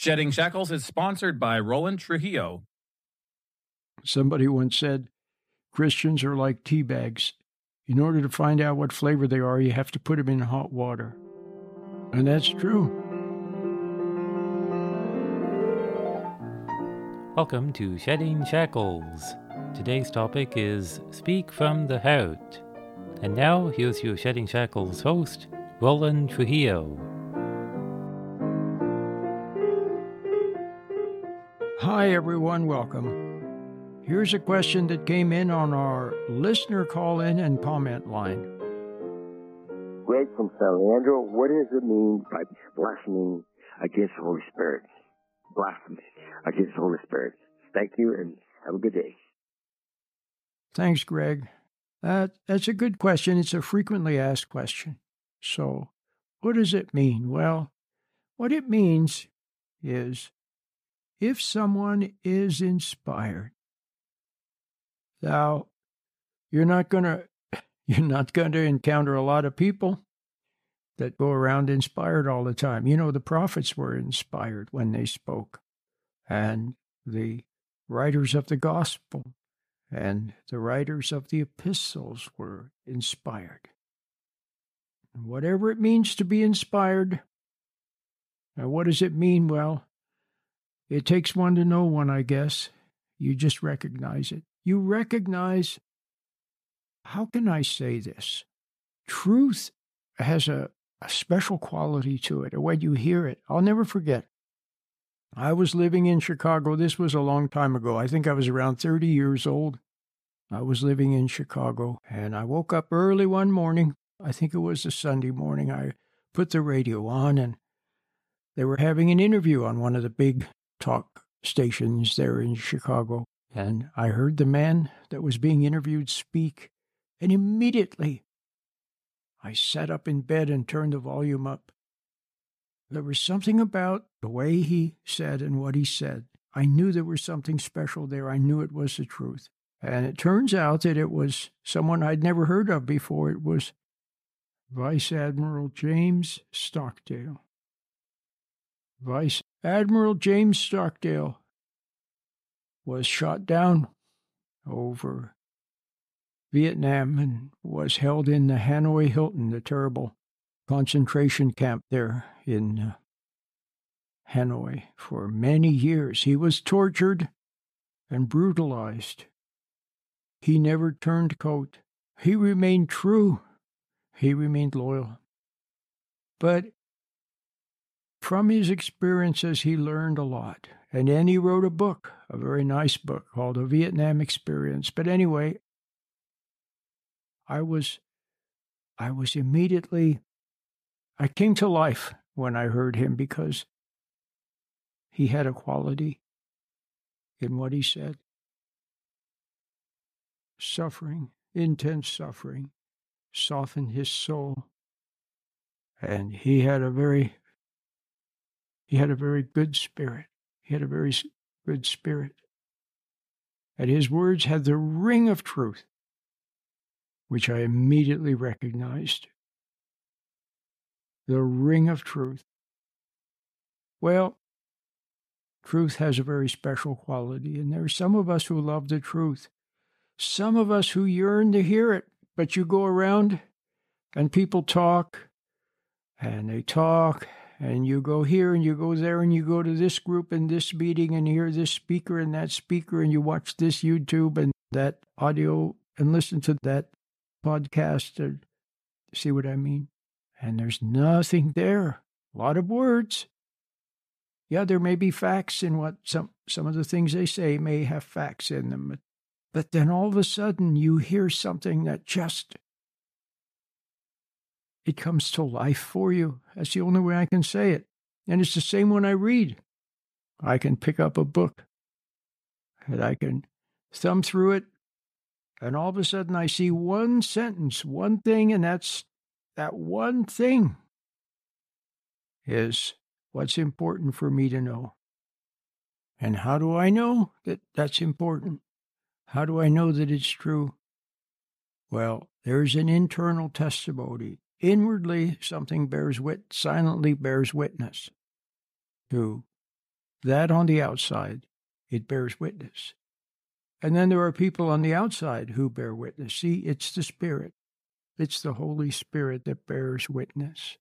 Shedding Shackles is sponsored by Roland Trujillo. Somebody once said, Christians are like tea bags. In order to find out what flavor they are, you have to put them in hot water. And that's true. Welcome to Shedding Shackles. Today's topic is Speak from the Heart. And now, here's your Shedding Shackles host, Roland Trujillo. Hi, everyone. Welcome. Here's a question that came in on our listener call-in and comment line. Greg from San Leandro, what does it mean by blaspheming against the Holy Spirit? Blasphemy against the Holy Spirit. Thank you, and have a good day. Thanks, Greg. That's a good question. It's a frequently asked question. So, what does it mean? Well, what it means is if someone is inspired. Now, you're not going to encounter a lot of people that go around inspired all the time. You know, the prophets were inspired when they spoke, and the writers of the gospel and the writers of the epistles were inspired. And whatever it means to be inspired, now what does it mean? Well, it takes one to know one, I guess. You just recognize it. You recognize, how can I say this? Truth has a special quality to it. When you hear it, I'll never forget. I was living in Chicago. This was a long time ago. I think I was around 30 years old. I was living in Chicago, and I woke up early one morning. I think it was a Sunday morning. I put the radio on, and they were having an interview on one of the big talk stations there in Chicago. And I heard the man that was being interviewed speak, and immediately I sat up in bed and turned the volume up. There was something about the way he said and what he said. I knew there was something special there. I knew it was the truth. And it turns out that it was someone I'd never heard of before. It was Vice Admiral James Stockdale. Vice Admiral James Stockdale was shot down over Vietnam and was held in the Hanoi Hilton, the terrible concentration camp there in Hanoi for many years. He was tortured and brutalized. He never turned coat. He remained true. He remained loyal. But from his experiences, he learned a lot. And then he wrote a book, a very nice book called The Vietnam Experience. But anyway, I came to life when I heard him because he had a quality in what he said. Suffering, intense suffering, softened his soul. And he had a very good spirit. He had a very good spirit. And his words had the ring of truth, which I immediately recognized. The ring of truth. Well, truth has a very special quality, and there are some of us who love the truth. Some of us who yearn to hear it, but you go around and people talk, and they talk, and you go here and you go there and you go to this group and this meeting and hear this speaker and that speaker and you watch this YouTube and that audio and listen to that podcast. And see what I mean? And there's nothing there. A lot of words. Yeah, there may be facts in what some of the things they say may have facts in them. But then all of a sudden you hear something that just, it comes to life for you. That's the only way I can say it. And it's the same when I read. I can pick up a book and I can thumb through it, and all of a sudden I see one sentence, one thing, and that one thing is what's important for me to know. And how do I know that that's important? How do I know that it's true? Well, there's an internal testimony. Inwardly, something silently bears witness to That on the outside, it bears witness. And then there are people on the outside who bear witness. See, it's the Spirit. It's the Holy Spirit that bears witness.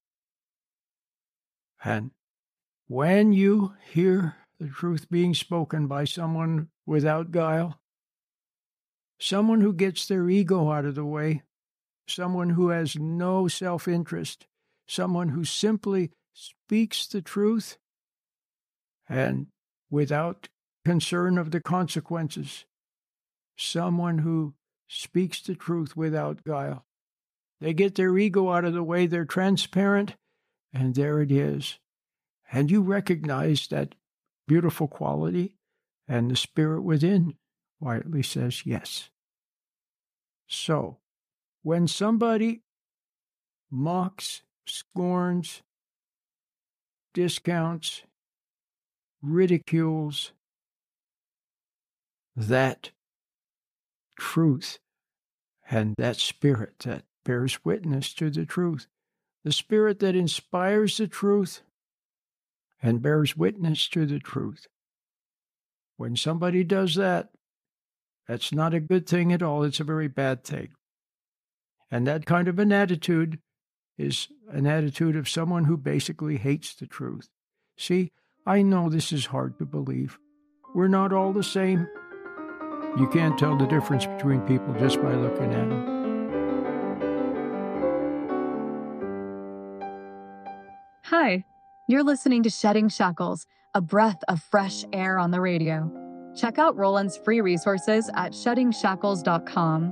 And when you hear the truth being spoken by someone without guile, someone who gets their ego out of the way, someone who has no self-interest, someone who simply speaks the truth and without concern of the consequences, someone who speaks the truth without guile. They get their ego out of the way, they're transparent, and there it is. And you recognize that beautiful quality, and the Spirit within quietly says yes. So, when somebody mocks, scorns, discounts, ridicules that truth and that Spirit that bears witness to the truth, the Spirit that inspires the truth and bears witness to the truth. When somebody does that, that's not a good thing at all. It's a very bad thing. And that kind of an attitude is an attitude of someone who basically hates the truth. See, I know this is hard to believe. We're not all the same. You can't tell the difference between people just by looking at them. Hi, you're listening to Shedding Shackles, a breath of fresh air on the radio. Check out Roland's free resources at sheddingshackles.com.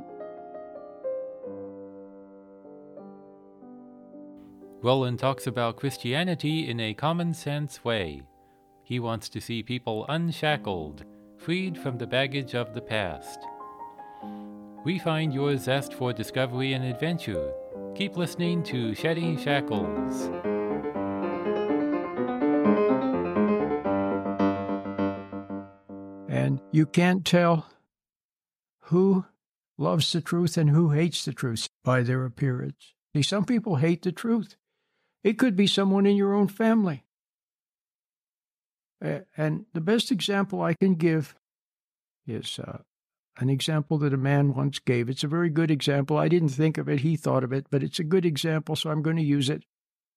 Roland talks about Christianity in a common-sense way. He wants to see people unshackled, freed from the baggage of the past. We find your zest for discovery and adventure. Keep listening to Shedding Shackles. And you can't tell who loves the truth and who hates the truth by their appearance. See, some people hate the truth. It could be someone in your own family. And the best example I can give is an example that a man once gave. It's a very good example. I didn't think of it. He thought of it, but it's a good example, so I'm going to use it.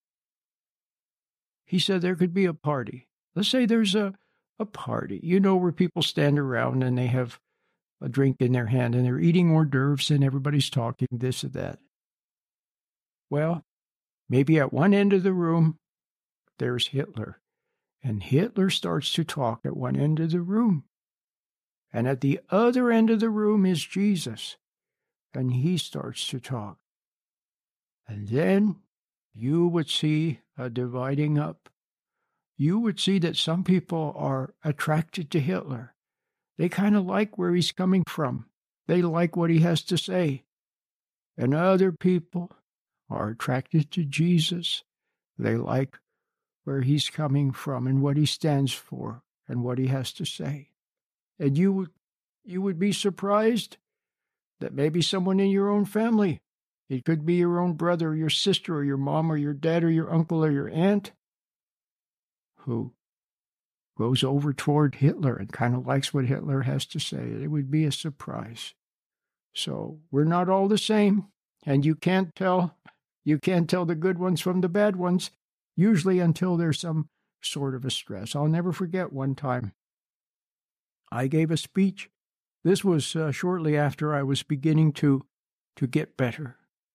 He said there could be a party. Let's say there's a party, where people stand around and they have a drink in their hand and they're eating hors d'oeuvres and everybody's talking this or that. Well, maybe at one end of the room, there's Hitler. And Hitler starts to talk at one end of the room. And at the other end of the room is Jesus. And he starts to talk. And then you would see a dividing up. You would see that some people are attracted to Hitler. They kind of like where he's coming from. They like what he has to say. And other people are attracted to Jesus. They like where he's coming from and what he stands for and what he has to say. And you would be surprised that maybe someone in your own family, it could be your own brother or your sister or your mom or your dad or your uncle or your aunt, who goes over toward Hitler and kind of likes what Hitler has to say. It would be a surprise. So we're not all the same, and you can't tell the good ones from the bad ones, usually until there's some sort of a stress. I'll never forget one time I gave a speech. This was shortly after I was beginning to get better.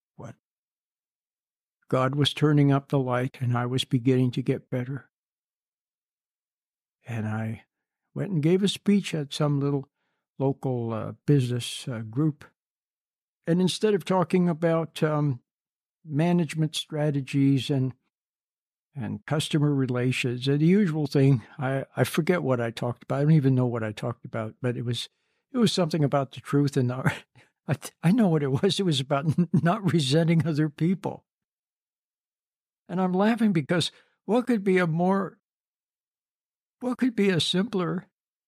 God was turning up the light, and I was beginning to get better. And I went and gave a speech at some little local business group. And instead of talking about management strategies and customer relations, and the usual thing, I forget what I talked about. I don't even know what I talked about, but it was something about the truth. And I know what it was. It was about not resenting other people. And I'm laughing because what could be a simpler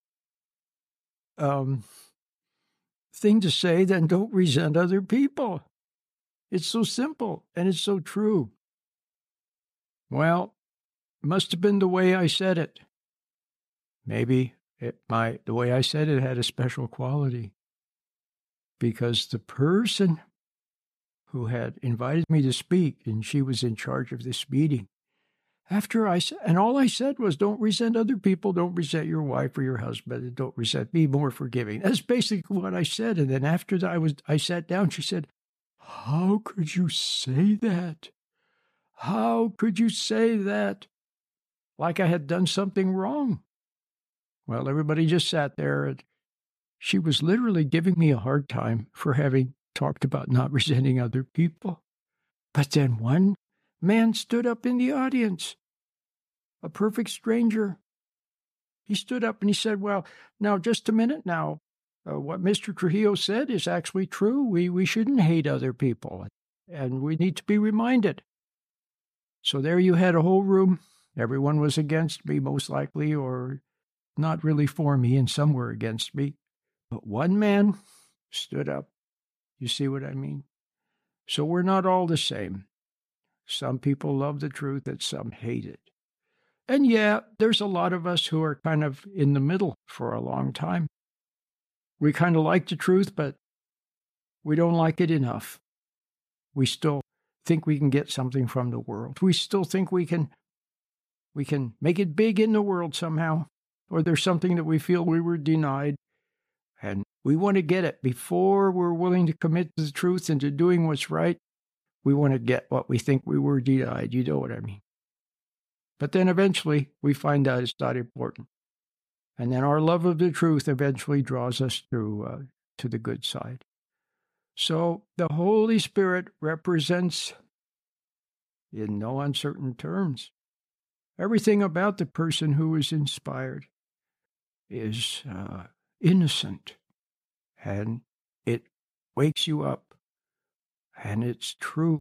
thing to say than don't resent other people? It's so simple and it's so true. Well, it must have been the way I said it. Maybe the way I said it had a special quality, because the person who had invited me to speak, and she was in charge of this meeting, and all I said was, don't resent other people, don't resent your wife or your husband, and don't resent me, more forgiving. That's basically what I said. And then after I sat down, she said, how could you say that? How could you say that? Like I had done something wrong. Well, everybody just sat there, and she was literally giving me a hard time for having talked about not resenting other people. But then one man stood up in the audience, a perfect stranger. He stood up and he said, well, now, just a minute now. What Mr. Trujillo said is actually true. We shouldn't hate other people, and we need to be reminded. So there you had a whole room. Everyone was against me, most likely, or not really for me, and some were against me. But one man stood up. You see what I mean? So we're not all the same. Some people love the truth and some hate it. And yeah, there's a lot of us who are kind of in the middle for a long time. We kind of like the truth, but we don't like it enough. We still think we can get something from the world. We still think we can make it big in the world somehow, or there's something that we feel we were denied, and we want to get it before we're willing to commit to the truth and to doing what's right. We want to get what we think we were denied. You know what I mean? But then eventually we find out it's not important. And then our love of the truth eventually draws us through to the good side. So the Holy Spirit represents, in no uncertain terms, everything about the person who is inspired is innocent, and it wakes you up, and it's true,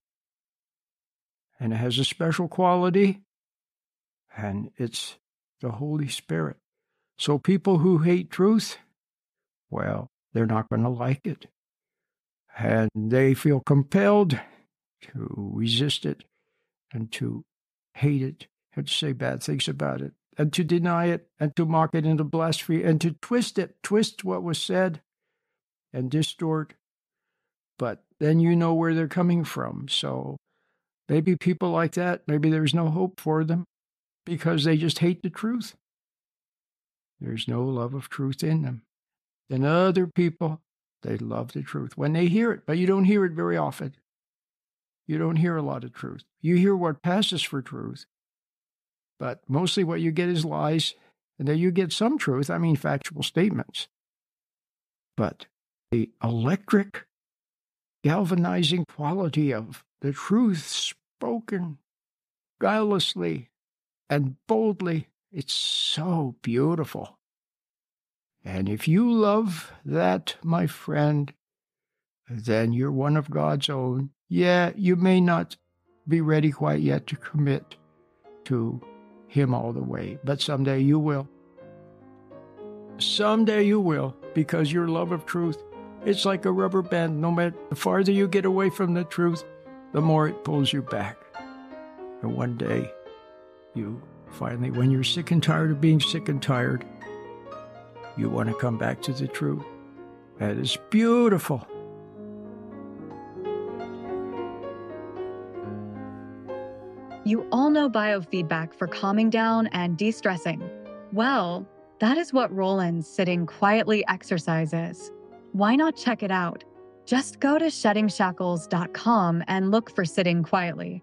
and it has a special quality, and it's the Holy Spirit. So people who hate truth, well, they're not going to like it, and they feel compelled to resist it and to hate it and to say bad things about it and to deny it and to mock it and to blaspheme and to twist what was said and distort. But then you know where they're coming from. So maybe people like that, maybe there's no hope for them because they just hate the truth. There's no love of truth in them. Then other people, they love the truth when they hear it, but you don't hear it very often. You don't hear a lot of truth. You hear what passes for truth, but mostly what you get is lies, and then you get some truth, factual statements. But the electric, galvanizing quality of the truth spoken guilelessly and boldly, it's so beautiful. And if you love that, my friend, then you're one of God's own. Yeah, you may not be ready quite yet to commit to Him all the way, but someday you will. Someday you will, because your love of truth, it's like a rubber band. No matter the farther you get away from the truth, the more it pulls you back. And one day, you finally, when you're sick and tired of being sick and tired, you want to come back to the truth. That is beautiful. You all know biofeedback for calming down and de-stressing. Well, that is what Roland's Sitting Quietly exercise is. Why not check it out? Just go to SheddingShackles.com and look for Sitting Quietly.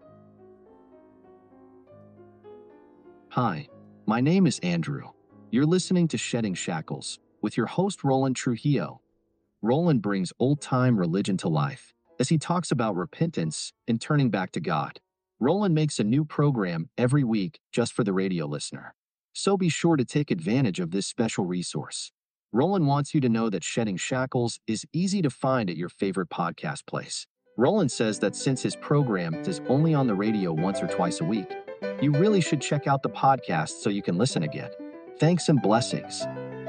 Hi, my name is Andrew. You're listening to Shedding Shackles with your host, Roland Trujillo. Roland brings old-time religion to life as he talks about repentance and turning back to God. Roland makes a new program every week just for the radio listener. So be sure to take advantage of this special resource. Roland wants you to know that Shedding Shackles is easy to find at your favorite podcast place. Roland says that since his program is only on the radio once or twice a week, you really should check out the podcast so you can listen again. Thanks and blessings.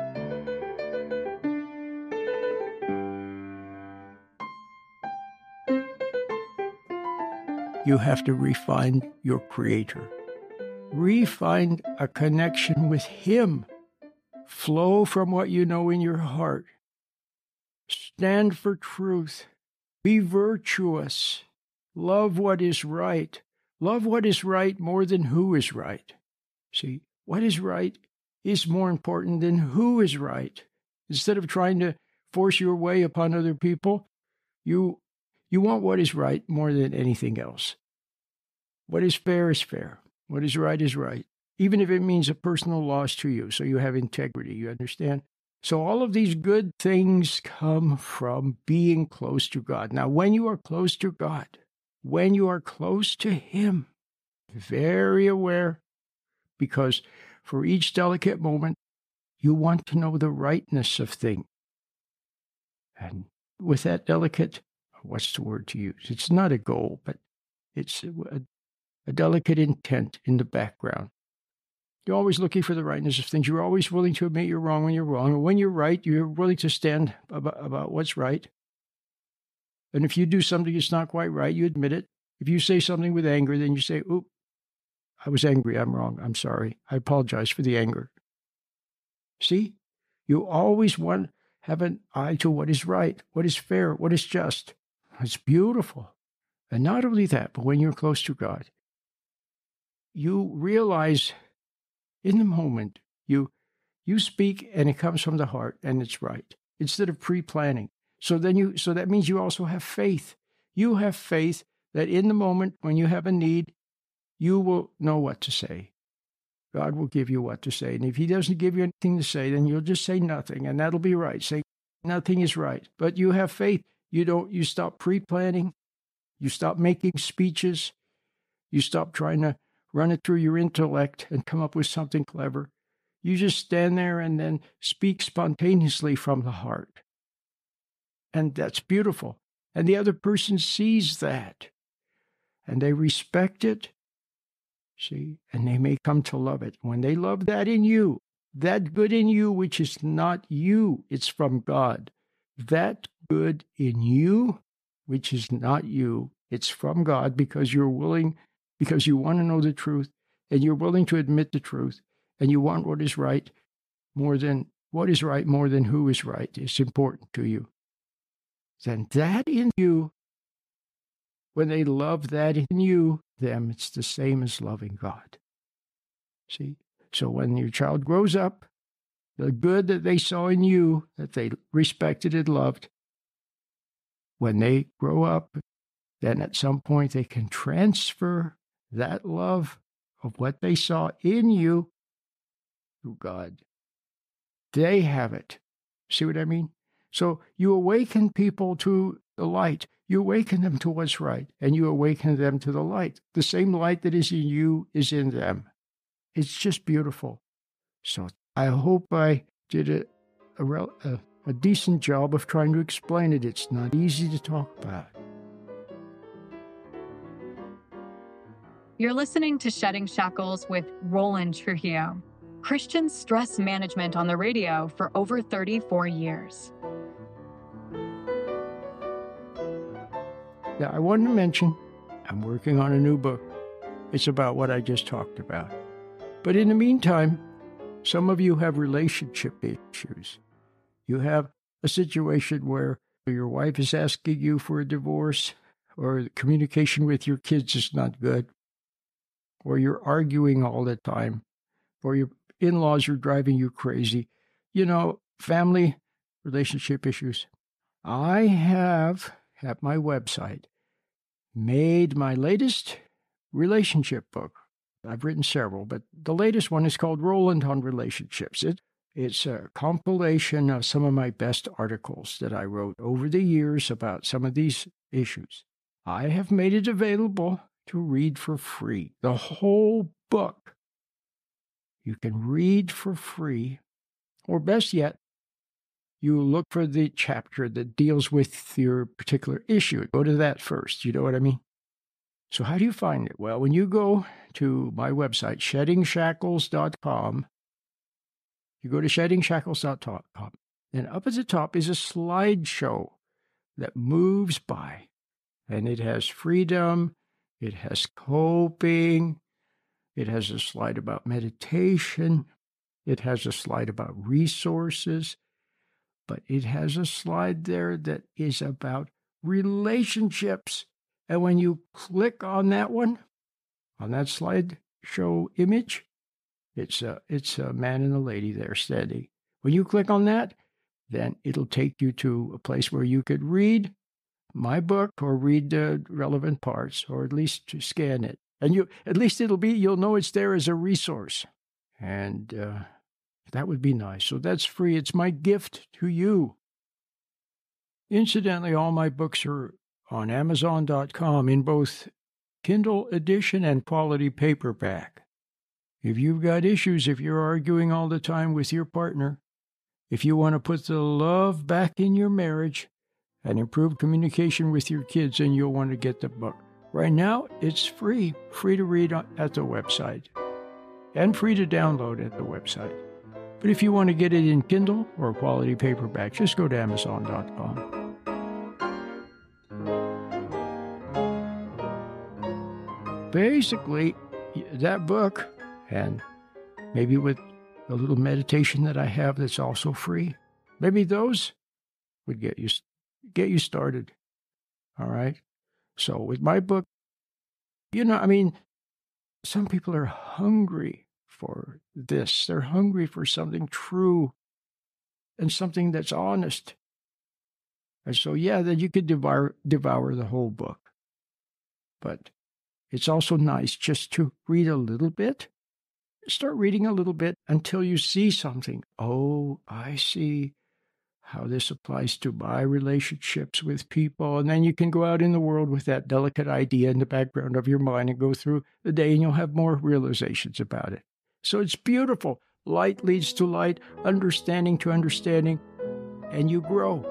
You have to refine your Creator. Refine a connection with Him. Flow from what you know in your heart. Stand for truth. Be virtuous. Love what is right. Love what is right more than who is right. See, what is right is more important than who is right. Instead of trying to force your way upon other people, you want what is right more than anything else. What is fair is fair. What is right, even if it means a personal loss to you, so you have integrity, you understand? So all of these good things come from being close to God. Now, when you are close to God, when you are close to Him, very aware, because for each delicate moment, you want to know the rightness of things. And with that delicate, what's the word to use? It's not a goal, but it's a delicate intent in the background. You're always looking for the rightness of things. You're always willing to admit you're wrong when you're wrong. And when you're right, you're willing to stand about what's right. And if you do something that's not quite right, you admit it. If you say something with anger, then you say, oop, I was angry. I'm wrong. I'm sorry. I apologize for the anger. See? You always have an eye to what is right, what is fair, what is just. It's beautiful. And not only that, but when you're close to God, you realize in the moment, you speak and it comes from the heart and it's right, instead of pre-planning. So that means you also have faith. You have faith that in the moment when you have a need, you will know what to say. God will give you what to say. And if He doesn't give you anything to say, then you'll just say nothing, and that'll be right. Say nothing is right. But you have faith. You stop pre-planning. You stop making speeches. You stop trying to run it through your intellect and come up with something clever. You just stand there and then speak spontaneously from the heart. And that's beautiful. And the other person sees that. And they respect it. See, and they may come to love it. When they love that in you, that good in you, which is not you, it's from God. That good in you, which is not you, it's from God because you're willing, because you want to know the truth, and you're willing to admit the truth, and you want what is right more than who is right. It's important to you. Then that in you, when they love that in you, them, it's the same as loving God. See? So when your child grows up, the good that they saw in you, that they respected and loved, when they grow up, then at some point they can transfer that love of what they saw in you to God. They have it. See what I mean? So you awaken people to the light. You awaken them to what's right, and you awaken them to the light. The same light that is in you is in them. It's just beautiful. So I hope I did a decent job of trying to explain it. It's not easy to talk about. You're listening to Shedding Shackles with Roland Trujillo, Christian stress management on the radio for over 34 years. Now, I wanted to mention, I'm working on a new book. It's about what I just talked about. But in the meantime, some of you have relationship issues. You have a situation where your wife is asking you for a divorce, or the communication with your kids is not good, or you're arguing all the time, or your in-laws are driving you crazy. Family relationship issues. I have, at my website, made my latest relationship book. I've written several, but the latest one is called Roland on Relationships. It's a compilation of some of my best articles that I wrote over the years about some of these issues. I have made it available to read for free. The whole book you can read for free, or best yet, you look for the chapter that deals with your particular issue. Go to that first. You know what I mean? So how do you find it? Well, when you go to my website, sheddingshackles.com, you go to sheddingshackles.com, and up at the top is a slideshow that moves by. And it has freedom, it has coping, it has a slide about meditation, It has a slide about resources, but it has a slide there that is about relationships. And when you click on that one, on that slideshow image, it's a man and a lady there standing. When you click on that, then it'll take you to a place where you could read my book or read the relevant parts, or at least to scan it. And you'll know it's there as a resource. And that would be nice. So that's free. It's my gift to you. Incidentally, all my books are on Amazon.com in both Kindle edition and quality paperback. If you've got issues, if you're arguing all the time with your partner, if you want to put the love back in your marriage and improve communication with your kids, then you'll want to get the book. Right now, it's free to read at the website, and free to download at the website. But if you want to get it in Kindle or quality paperback, just go to Amazon.com. Basically, that book, and maybe with a little meditation that I have that's also free, maybe those would get you started. All right? So with my book, some people are hungry for this. They're hungry for something true and something that's honest. And so, then you could devour the whole book. But it's also nice just to read a little bit. Start reading a little bit until you see something. Oh, I see how this applies to my relationships with people. And then you can go out in the world with that delicate idea in the background of your mind and go through the day, and you'll have more realizations about it. So it's beautiful. Light leads to light, understanding to understanding, and you grow.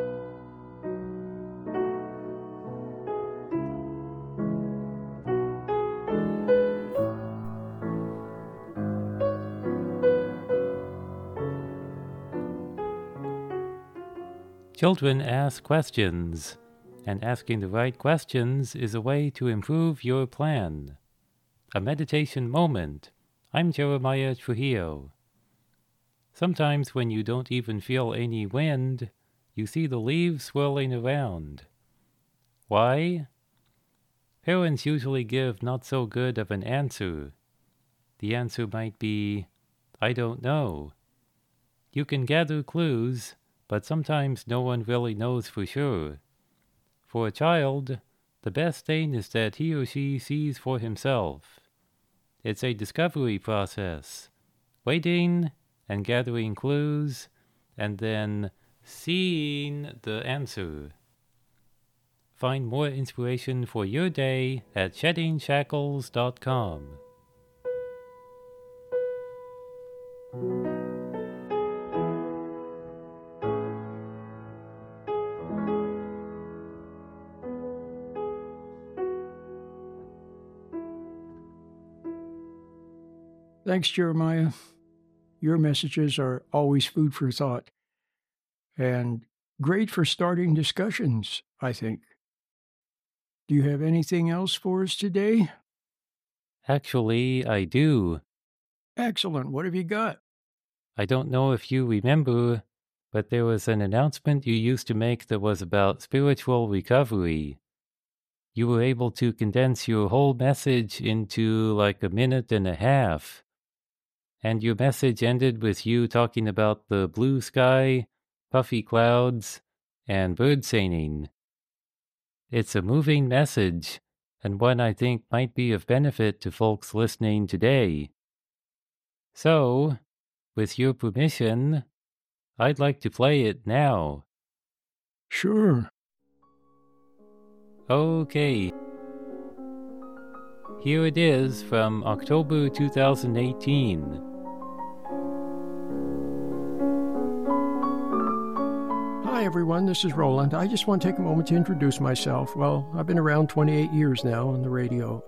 Children ask questions, and asking the right questions is a way to improve your plan. A meditation moment. I'm Jeremiah Trujillo. Sometimes when you don't even feel any wind, you see the leaves swirling around. Why? Parents usually give not so good of an answer. The answer might be, I don't know. You can gather clues, but sometimes no one really knows for sure. For a child, the best thing is that he or she sees for himself. It's a discovery process, waiting and gathering clues, and then seeing the answer. Find more inspiration for your day at SheddingShackles.com. Thanks, Jeremiah. Your messages are always food for thought and great for starting discussions, I think. Do you have anything else for us today? Actually, I do. Excellent. What have you got? I don't know if you remember, but there was an announcement you used to make that was about spiritual recovery. You were able to condense your whole message into like a minute and a half. And your message ended with you talking about the blue sky, puffy clouds, and bird singing. It's a moving message, and one I think might be of benefit to folks listening today. So, with your permission, I'd like to play it now. Sure. Okay. Here it is from October 2018. Hi, everyone. This is Roland. I just want to take a moment to introduce myself. Well, I've been around 28 years now on the radio.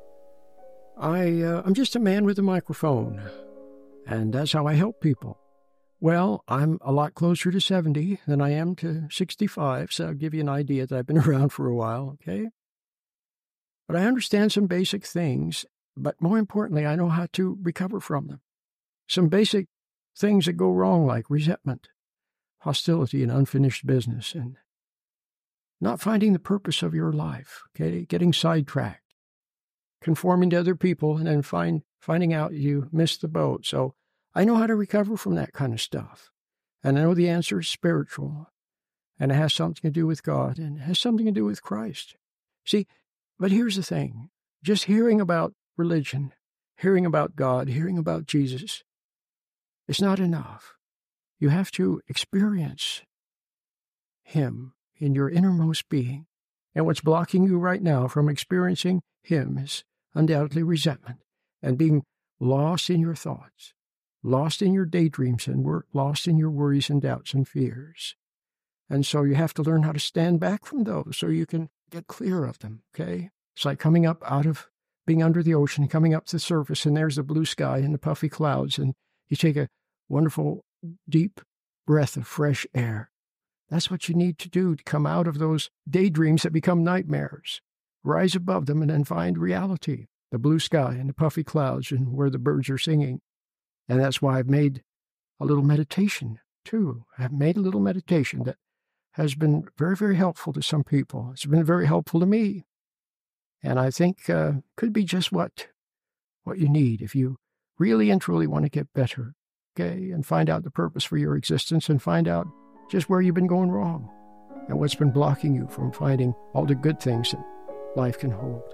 I'm just a man with a microphone, and that's how I help people. Well, I'm a lot closer to 70 than I am to 65, so I'll give you an idea that I've been around for a while, okay? But I understand some basic things, but more importantly, I know how to recover from them. some basic things that go wrong, like resentment, hostility, and unfinished business, and not finding the purpose of your life, okay? Getting sidetracked, conforming to other people, and then finding out you missed the boat. So I know how to recover from that kind of stuff. And I know the answer is spiritual, and it has something to do with God, and it has something to do with Christ. See, but here's the thing. Just hearing about religion, hearing about God, hearing about Jesus, it's not enough. You have to experience Him in your innermost being. And what's blocking you right now from experiencing Him is undoubtedly resentment and being lost in your thoughts, lost in your daydreams, and lost in your worries and doubts and fears. And so you have to learn how to stand back from those so you can get clear of them, okay? It's like coming up out of being under the ocean, coming up to the surface, and there's the blue sky and the puffy clouds, and you take a wonderful, deep breath of fresh air. That's what you need to do to come out of those daydreams that become nightmares. Rise above them and then find reality, the blue sky and the puffy clouds and where the birds are singing. And that's why I've made a little meditation, too. I've made a little meditation that has been very, very helpful to some people. It's been very helpful to me. And I think could be just what you need if you really and truly want to get better, okay, and find out the purpose for your existence and find out just where you've been going wrong and what's been blocking you from finding all the good things that life can hold.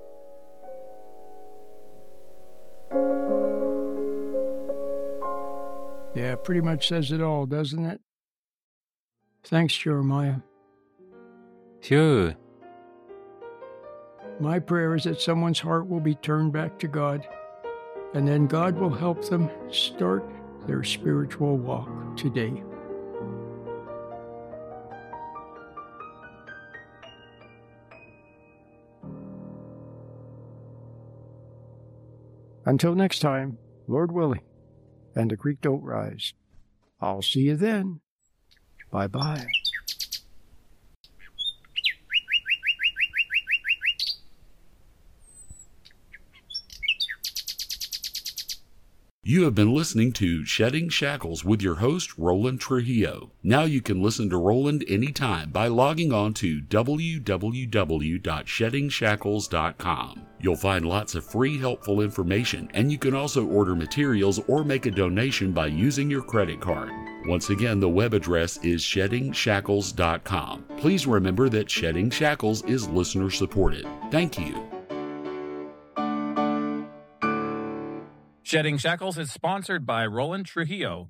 Yeah, pretty much says it all, doesn't it? Thanks, Jeremiah. Sure. My prayer is that someone's heart will be turned back to God, and then God will help them start their spiritual walk today. Until next time, Lord willing, and the creek don't rise. I'll see you then. Bye-bye. You have been listening to Shedding Shackles with your host, Roland Trujillo. Now you can listen to Roland anytime by logging on to www.sheddingshackles.com. You'll find lots of free, helpful information, and you can also order materials or make a donation by using your credit card. Once again, the web address is sheddingshackles.com. Please remember that Shedding Shackles is listener supported. Thank you. Shedding Shackles is sponsored by Roland Trujillo.